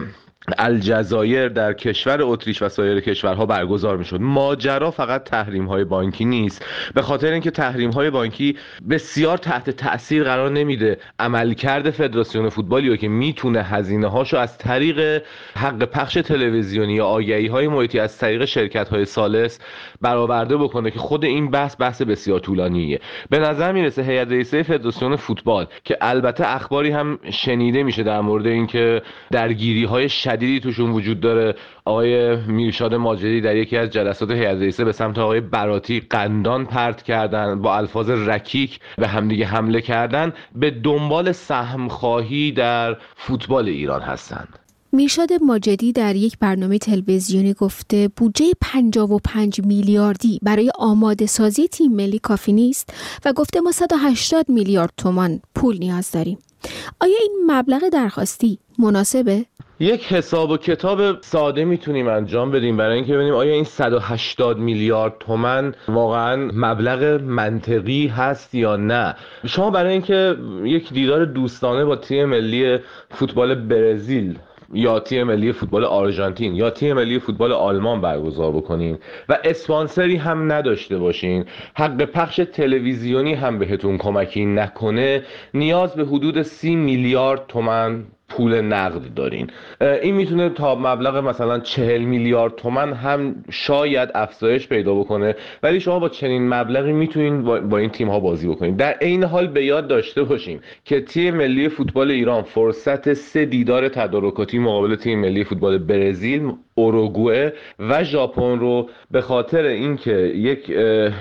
الجزایر در کشور اتریش و سایر کشورها برگزار میشد. ماجرا فقط تحریم های بانکی نیست، به خاطر اینکه تحریم های بانکی بسیار تحت تأثیر قرار نمیده عملکرد فدراسیون فوتبالی که میتونه هزینه هاشو از طریق حق پخش تلویزیونی یا آگهی های محیطی از طریق شرکت های ثالث برآورده بکنه که خود این بحث بحث بسیار طولانیه. به نظر میرسه هیئت رئیسه فدراسیون فوتبال که البته اخباری هم شنیده میشه در مورد اینکه درگیری های شدید جدیدی توشون وجود داره. آقای میرشاد ماجدی در یکی از جلسات هیئت رئیسه به سمت آقای براتی قندان پرت کردن، با الفاظ رکیک به همدیگه حمله کردن، به دنبال سهم خواهی در فوتبال ایران هستند. میرشاد ماجدی در یک برنامه تلویزیونی گفته بودجه پنجاه و پنج میلیاردی برای آماده سازی تیم ملی کافی نیست و گفته ما صد و هشتاد میلیارد تومان پول نیاز داریم. آیا این مبلغ درخواستی مناسبه؟ یک حساب و کتاب ساده میتونیم انجام بدیم برای اینکه ببینیم آیا این صد و هشتاد میلیارد تومان واقعا مبلغ منطقی هست یا نه. شما برای اینکه یک دیدار دوستانه با تیم ملی فوتبال برزیل یا تیم ملی فوتبال آرژانتین یا تیم ملی فوتبال آلمان برگزار بکنین و اسپانسری هم نداشته باشین، حق پخش تلویزیونی هم بهتون کمکی نکنه، نیاز به حدود سی میلیارد تومان پول نقد دارین. این میتونه تا مبلغ مثلا چهل میلیارد تومان هم شاید افزایش پیدا بکنه، ولی شما با چنین مبلغی میتونین با این تیم ها بازی بکنین. در این حال به یاد داشته باشیم که تیم ملی فوتبال ایران فرصت سه دیدار تدارکاتی مقابل تیم ملی فوتبال برزیل، اوروگوئه و ژاپن رو به خاطر اینکه یک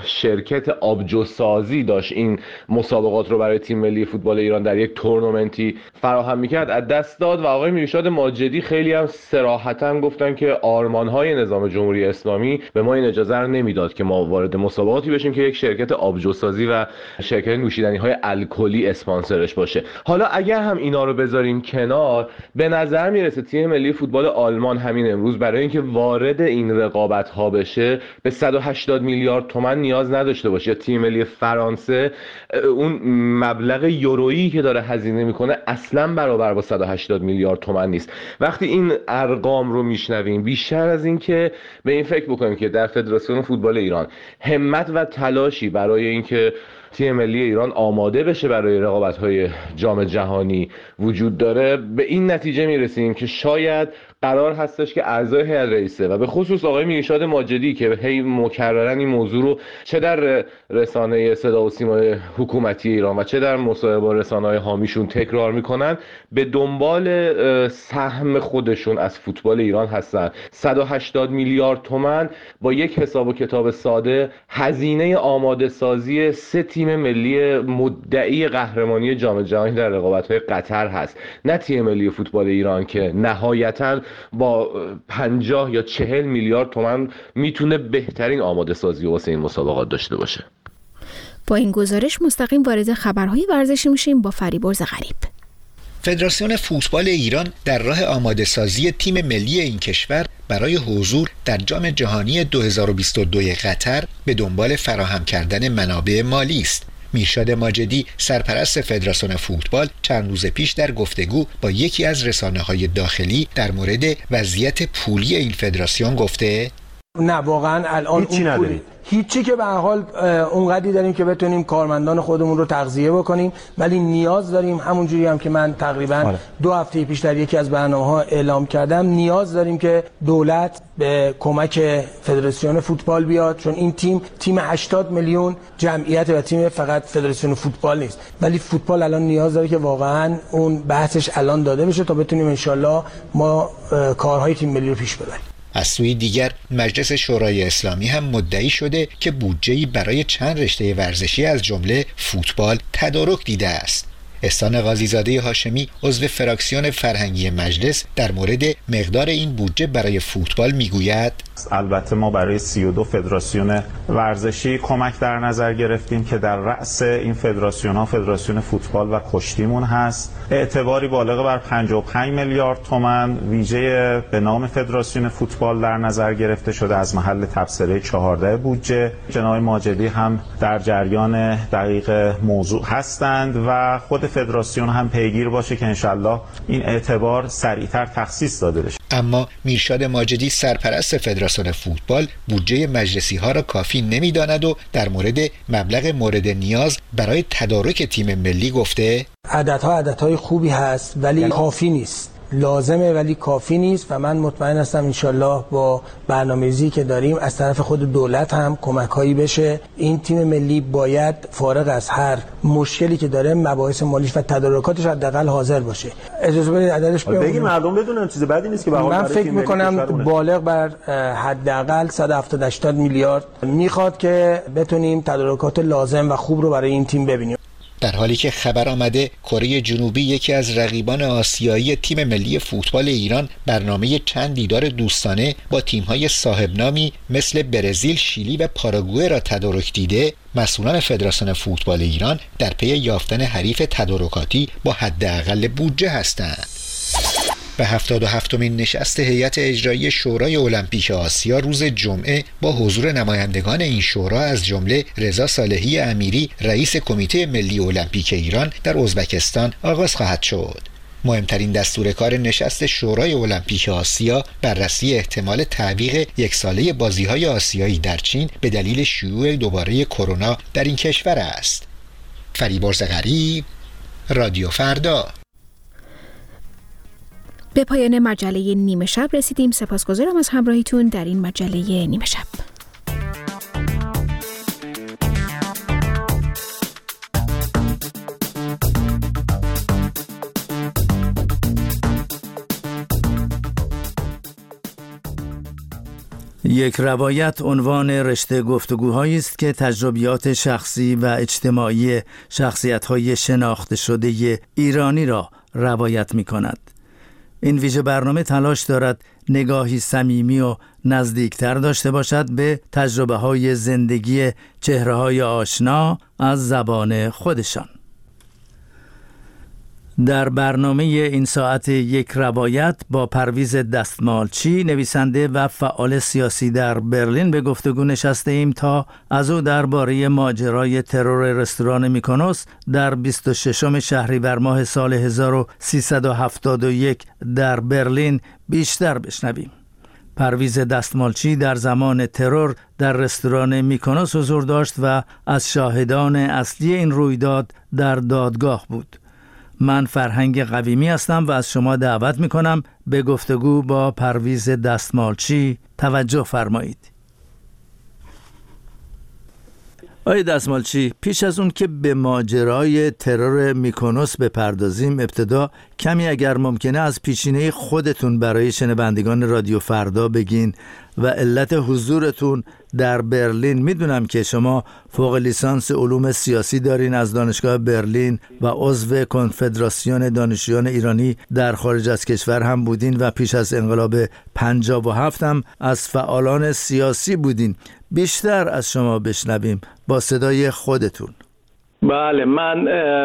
شرکت آبجوسازی داشت این مسابقات رو برای تیم ملی فوتبال ایران در یک تورنمنتی فراهم میکرد از دست داد و آقای میرشاد ماجدی خیلی هم صراحتاً گفتن که آرمان‌های نظام جمهوری اسلامی به ما این اجازه رو نمیداد که ما وارد مسابقاتی بشیم که یک شرکت آبجوسازی و شرکت نوشیدنی‌های الکلی اسپانسرش باشه. حالا اگر هم اینا رو بذاریم کنار، به نظر میرسه تیم ملی فوتبال آلمان همین امروز برای اینکه وارد این رقابت ها بشه به صد و هشتاد میلیارد تومان نیاز نداشته باشه. یا تیم ملی فرانسه اون مبلغ یورویی که داره هزینه میکنه اصلا برابر با صد و هشتاد میلیارد تومان نیست. وقتی این ارقام رو میشنویم، بیشتر از این که به این فکر بکنیم که در فدراسیون فوتبال ایران همت و تلاشی برای اینکه تیم ملی ایران آماده بشه برای رقابت‌های جام جهانی وجود داره، به این نتیجه میرسیم که شاید قرار هستش که اعضای هیئت رئیسه و به خصوص آقای میرشاد ماجدی که هی مکررا این موضوع رو چه در رسانه صدا و سیمای حکومتی ایران و چه در مصاحبه با رسانه‌های حامیشون تکرار میکنن، به دنبال سهم خودشون از فوتبال ایران هستن. صد و هشتاد میلیارد تومان با یک حساب و کتاب ساده هزینه آماده سازی سه تیم ملی مدعی قهرمانی جام جهانی در رقابت‌های قطر هست، نه تیم ملی فوتبال ایران که نهایتاً با پنجاه یا چهل میلیارد تومان میتونه بهترین آماده سازی واسه این مسابقات داشته باشه. با این گزارش مستقیم وارد خبرهای ورزشی میشیم با فریبرز غریب. فدراسیون فوتبال ایران در راه آماده سازی تیم ملی این کشور برای حضور در جام جهانی دو هزار و بیست و دو قطر به دنبال فراهم کردن منابع مالی است. میرشاد ماجدی سرپرست فدراسیون فوتبال چند روز پیش در گفتگو با یکی از رسانه‌های داخلی در مورد وضعیت پولی این فدراسیون گفته نه واقعا الان هیچی نداریم، هیچی که به هر حال اونقدری داریم که بتونیم کارمندان خودمون رو تغذیه بکنیم، ولی نیاز داریم همونجوری هم که من تقریبا آره. دو هفته پیش در یکی از برنامه‌ها اعلام کردم، نیاز داریم که دولت به کمک فدراسیون فوتبال بیاد، چون این تیم تیم هشتاد میلیون جمعیت و تیم فقط فدراسیون فوتبال نیست، ولی فوتبال الان نیاز داره که واقعا اون بحثش الان داده بشه تا بتونیم انشالله ما کارهای تیم ملی رو پیش ببریم. از سوی دیگر مجلس شورای اسلامی هم مدعی شده که بودجه‌ای برای چند رشته ورزشی از جمله فوتبال تدارک دیده است. احسان قاضی‌زاده هاشمی عضو فراکسیون فرهنگی مجلس در مورد مقدار این بودجه برای فوتبال میگوید البته ما برای سی و دو فدراسیون ورزشی کمک در نظر گرفتیم که در رأس این فدراسیون ها فدراسیون فوتبال و کشتیمون هست. اعتباری بالغ بر پنجاه و پنج میلیارد تومان ویژه به نام فدراسیون فوتبال در نظر گرفته شده از محل تبصره چهارده بودجه. جناب ماجدی هم در جریان دقیق موضوع هستند و خود فدراسیون هم پیگیر باشه که انشالله این اعتبار سریعتر تخصیص داده بشه. اما میرشاد ماجدی سرپرست فدراسیون فوتبال بودجه مجلسی ها را کافی نمیداند و در مورد مبلغ مورد نیاز برای تدارک تیم ملی گفته عددها عددهای خوبی هست ولی کافی نیست. لازمه ولی کافی نیست و من مطمئن هستم انشالله با برنامه‌ریزی که داریم از طرف خود دولت هم کمک‌هایی بشه. این تیم ملی باید فارغ از هر مشکلی که داره مباحث مالیش و تدارکاتش حداقل حاضر باشه. اجازه بدید عددش بگیم مردم بدونن، چیز بدی نیست که به من فکر می‌کنم بالغ بر حداقل صد و هفتاد هشتاد میلیارد میخواد که بتونیم تدارکات لازم و خوب رو برای این تیم ببینیم. در حالی که خبر آمده کره جنوبی یکی از رقیبان آسیایی تیم ملی فوتبال ایران برنامه چند دیدار دوستانه با تیم‌های صاحبنامی مثل برزیل، شیلی و پاراگوئه را تدارک دیده، مسئولان فدراسیون فوتبال ایران در پی یافتن حریف تدارکاتی با حداقل بودجه هستند. به هفتاد و هفتمین نشست هیئت اجرایی شورای المپیک آسیا روز جمعه با حضور نمایندگان این شورا از جمله رضا صالحی امیری رئیس کمیته ملی المپیک ایران در ازبکستان آغاز خواهد شد. مهمترین دستور کار نشست شورای المپیک آسیا بررسی احتمال تعویق یک ساله بازی‌های آسیایی در چین به دلیل شیوع دوباره کرونا در این کشور است. فریبرز غریب، رادیو فردا. به پایان مجله نیمه شب رسیدیم. سپاسگزارم از همراهیتون در این مجله نیمه شب. یک روایت عنوان رشته گفتگوهایی است که تجربیات شخصی و اجتماعی شخصیت‌های شناخته شده ایرانی را روایت می‌کند. این ویژه برنامه تلاش دارد نگاهی صمیمی و نزدیکتر داشته باشد به تجربه‌های زندگی چهره‌های آشنا از زبان خودشان. در برنامه این ساعت یک روایت با پرویز دستمالچی، نویسنده و فعال سیاسی در برلین به گفتگو نشسته ایم تا از او درباره ماجرای ترور رستوران میکونوس در بیست و ششم شهریور ماه سال هزار و سیصد و هفتاد و یک در برلین بیشتر بشنویم. پرویز دستمالچی در زمان ترور در رستوران میکونوس حضور داشت و از شاهدان اصلی این رویداد در دادگاه بود. من فرهنگ قویمی هستم و از شما دعوت میکنم به گفتگو با پرویز دستمالچی توجه فرمایید. آقای دستمالچی، پیش از اون که به ماجرای ترور میکونوس بپردازیم، ابتدا کمی اگر ممکنه از پیشینه خودتون برای شنوندگان رادیو فردا بگین و علت حضورتون در برلین. میدونم که شما فوق لیسانس علوم سیاسی دارین از دانشگاه برلین و عضو کنفدراسیون دانشجویان ایرانی در خارج از کشور هم بودین و پیش از انقلاب پنجاه و هفت هم از فعالان سیاسی بودین. بیشتر از شما بشنویم با صدای خودتون. بله، من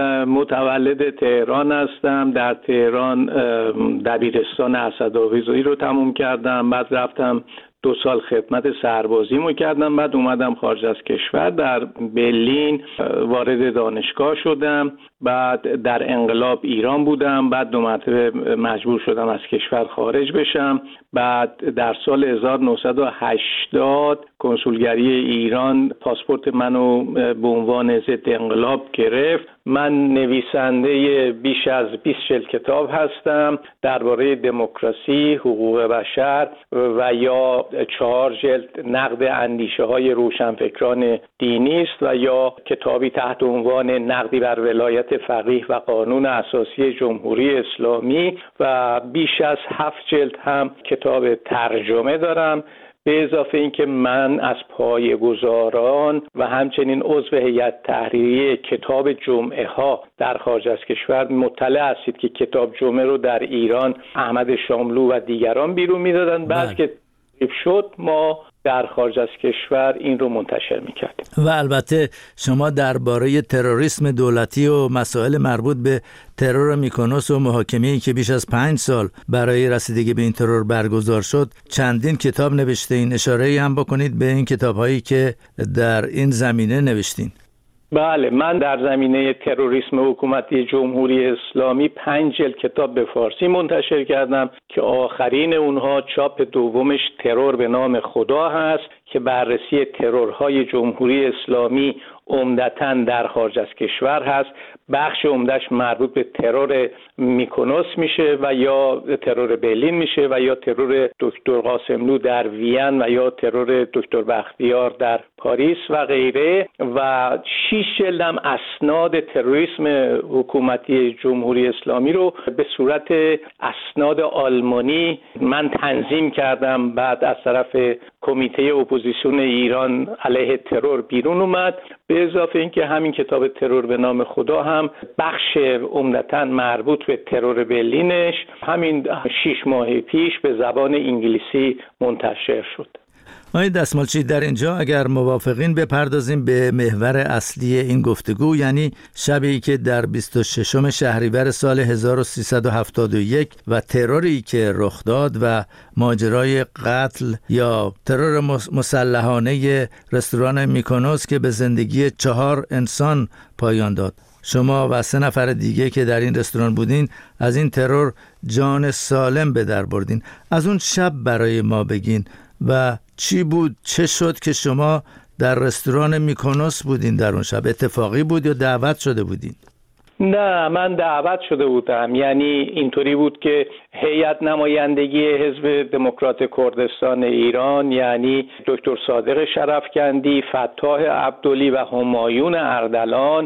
متولد تهران هستم. در تهران دبیرستان اسدآویزی رو تموم کردم، بعد رفتم دو سال خدمت سربازیمو کردم، بعد اومدم خارج از کشور، در برلین وارد دانشگاه شدم، بعد در انقلاب ایران بودم، بعد دو مرتبه مجبور شدم از کشور خارج بشم. بعد در سال هزار و نهصد و هشتاد کنسولگری ایران پاسپورت منو به عنوان ضد انقلاب گرفت. من نویسنده بیش از بیست جلد کتاب هستم درباره دموکراسی، حقوق بشر و یا چهار جلد نقد اندیشه های روشنفکران دینی است و یا کتابی تحت عنوان نقدی بر ولایت فقیه و قانون اساسی جمهوری اسلامی و بیش از هفت جلد هم کتاب ترجمه دارم. به اضافه اینکه من از پایه‌گذاران و همچنین عضو هیئت تحریریه کتاب جمعه ها در خارج از کشور مطلع هستید که کتاب جمعه رو در ایران احمد شاملو و دیگران بیرون میدادن. بعد که شد ما در خارج از کشور این رو منتشر میکردیم. و البته شما درباره تروریسم دولتی و مسائل مربوط به ترور میکونوس و محاکمه‌ای که بیش از پنج سال برای رسیدگی به این ترور برگزار شد چندین کتاب نوشتین. اشاره‌ای هم بکنید به این کتاب‌هایی که در این زمینه نوشتین. بله، من در زمینه تروریسم حکومتی جمهوری اسلامی پنج جلد کتاب به فارسی منتشر کردم که آخرین اونها چاپ دومش ترور به نام خدا هست که بررسی ترورهای جمهوری اسلامی عمدتاً در خارج از کشور هست. بخش عمدهش مربوط به ترور میکونوس میشه و یا ترور برلین میشه و یا ترور دکتر قاسملو در وین و یا ترور دکتر بختیار در پاریس و غیره. و شش جلد هم اسناد تروریسم حکومتی جمهوری اسلامی رو به صورت اسناد آلمانی من تنظیم کردم. بعد از طرف کمیته اپوزیسیون ایران علیه ترور بیرون اومد. به اضافه اینکه همین کتاب ترور به نام خدا هم بخش عمدتاً مربوط به ترور برلینش همین شش ماه پیش به زبان انگلیسی منتشر شد. آقای دستمالچی، در اینجا اگر موافقین بپردازیم به محور اصلی این گفتگو، یعنی شبی که در بیست و ششم شهریور سال هزار و سیصد و هفتاد و یک و تروری که رخ داد و ماجرای قتل یا ترور مسلحانه رستوران میکونوس که به زندگی چهار انسان پایان داد. شما و سه نفر دیگه که در این رستوران بودین از این ترور جان سالم به در بردین. از اون شب برای ما بگین و چی بود، چه شد که شما در رستوران میکونوس بودین در اون شب؟ اتفاقی بود یا دعوت شده بودین؟ نه، من دعوت شده بودم. یعنی اینطوری بود که هیئت نمایندگی حزب دموکرات کردستان ایران، یعنی دکتر صادق شرفکندی، فتاح عبدلی و همایون اردلان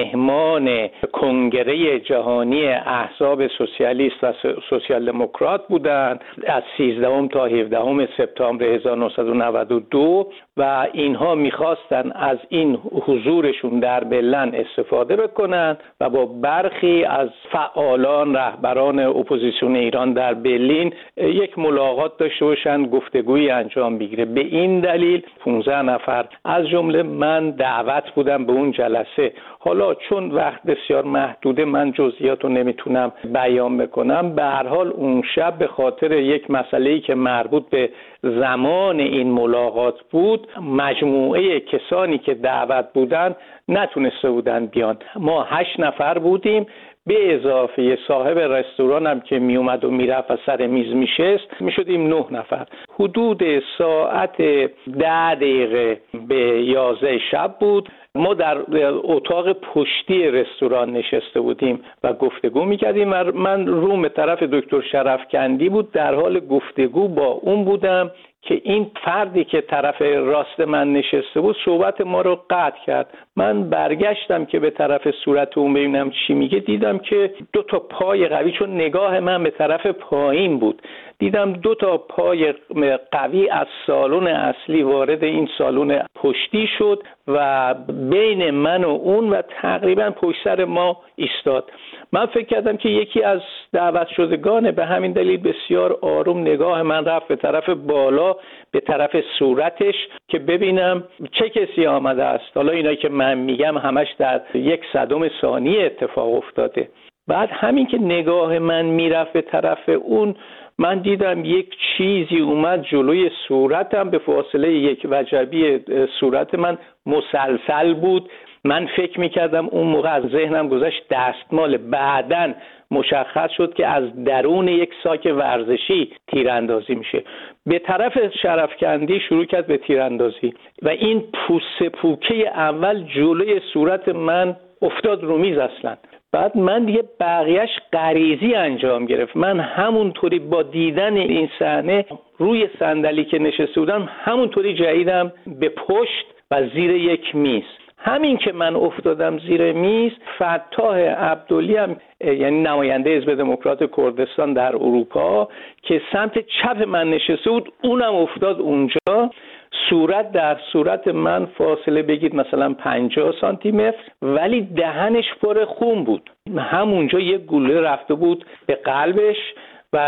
مهمان کنگره جهانی احزاب سوسیالیست و سوسیال دموکرات بودند از سیزدهم تا هفدهم سپتامبر هزار و نهصد و نود و دو و اینها میخواستن از این حضورشون در بلن استفاده بکنن و با برخی از فعالان رهبران اپوزیسیون ایران در برلین یک ملاقات داشته باشن، گفتگویی انجام بگیره. به این دلیل پانزده نفر از جمله من دعوت بودم به اون جلسه. حالا چون وقت بسیار محدوده من جزئیات رو نمیتونم بیان بکنم. به هر حال اون شب به خاطر یک مسئله‌ای که مربوط به زمان این ملاقات بود، مجموعه کسانی که دعوت بودن نتونسته بودن بیان. ما هشت نفر بودیم، به اضافه صاحب رستوران هم که می اومد و میرفت و سر میز میشست میشدیم نه نفر. حدود ساعت ده دقیقه به یازده شب بود. ما در اتاق پشتی رستوران نشسته بودیم و گفتگو میکردیم. من روم به طرف دکتر شرفکندی بود، در حال گفتگو با اون بودم که این فردی که طرف راست من نشسته بود صحبت ما رو قطع کرد. من برگشتم که به طرف صورت اون ببینم چی میگه، دیدم که دو تا پای قوی، چون نگاه من به طرف پایین بود، دیدم دو تا پای قوی از سالن اصلی وارد این سالن پشتی شد و بین من و اون و تقریبا پشت سر ما ایستاد. من فکر کردم که یکی از دعوت شدگانه، به همین دلیل بسیار آروم نگاه من رفت به طرف بالا، به طرف صورتش که ببینم چه کسی آمده است. حالا اینایی که من میگم همش در یک صدم ثانیه اتفاق افتاده. بعد همین که نگاه من میرفت به طرف اون، من دیدم یک چیزی اومد جلوی صورتم، به فاصله یک وجبی صورت من مسلسل بود. من فکر میکردم اون موقع از ذهنم گذشت دستمال. بعدن مشخص شد که از درون یک ساک ورزشی تیراندازی میشه. به طرف شرفکندی شروع کرد به تیراندازی و این پوست پوکه اول جلوی صورت من افتاد رو میز اصلا. بعد من دیگه بقیهش غریزی انجام گرفت. من همونطوری با دیدن این صحنه روی صندلی که نشسته بودم همونطوری جهیدم به پشت و زیر یک میز. همین که من افتادم زیر میز، فتاح عبدلی هم یعنی نماینده حزب دموکرات کردستان در اروپا که سمت چپ من نشسته بود، اونم افتاد اونجا. صورت در صورت من فاصله بگید مثلا پنجاه سانتی متر، ولی دهنش پر خون بود. همونجا یک گلوله رفته بود به قلبش و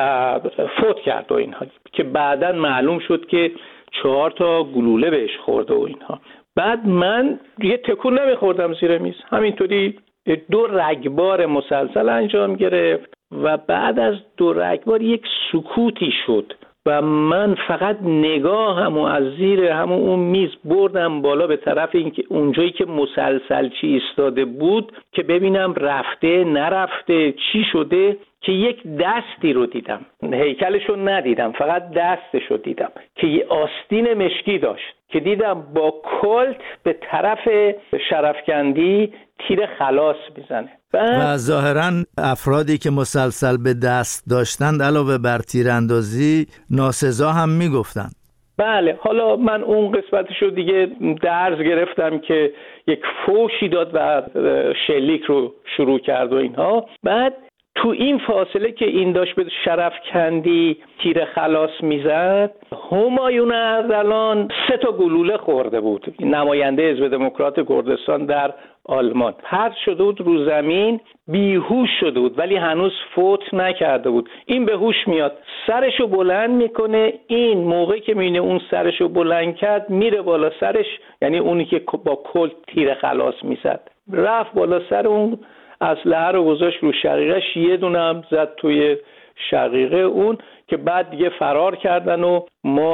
فوت کرد و اینها، که بعداً معلوم شد که چهار تا گلوله بهش خورده و اینها. بعد من یه تکون نمیخوردم زیر میز، همینطوری دو رگبار مسلسل انجام گرفت و بعد از دو رگبار یک سکوتی شد و من فقط نگاهمو از زیر همون اون میز بردم بالا به طرف اینکه اونجایی که مسلسل چی ایستاده بود که ببینم رفته نرفته چی شده، که یک دستی رو دیدم، هیکلشو ندیدم، فقط دستشو دیدم که یه آستین مشکی داشت که دیدم با کلت به طرف شرفکندی تیر خلاص میزنه. و ظاهرا افرادی که مسلسل به دست داشتند علاوه بر تیراندازی ناسزا هم میگفتند. بله، حالا من اون قسمتشو دیگه درس گرفتم که یک فوشی داد و شلیک رو شروع کرد و اینها. بعد تو این فاصله که این داشت به شرفکندی تیر خلاص میزد، همایون اردلان سه تا گلوله خورده بود، نماینده حزب دموکرات کردستان در آلمان، پرت شده بود رو زمین، بیهوش شده بود ولی هنوز فوت نکرده بود. این به هوش میاد، سرشو بلند میکنه، این موقعی که میبینه اون سرشو بلند کرد میره بالا سرش، یعنی اونی که با کلت تیر خلاص میزد رفت بالا سر اون اسلحه رو گذاشت رو شقیقش، یه دونه هم زد توی شقیقه اون که بعد دیگه فرار کردن و ما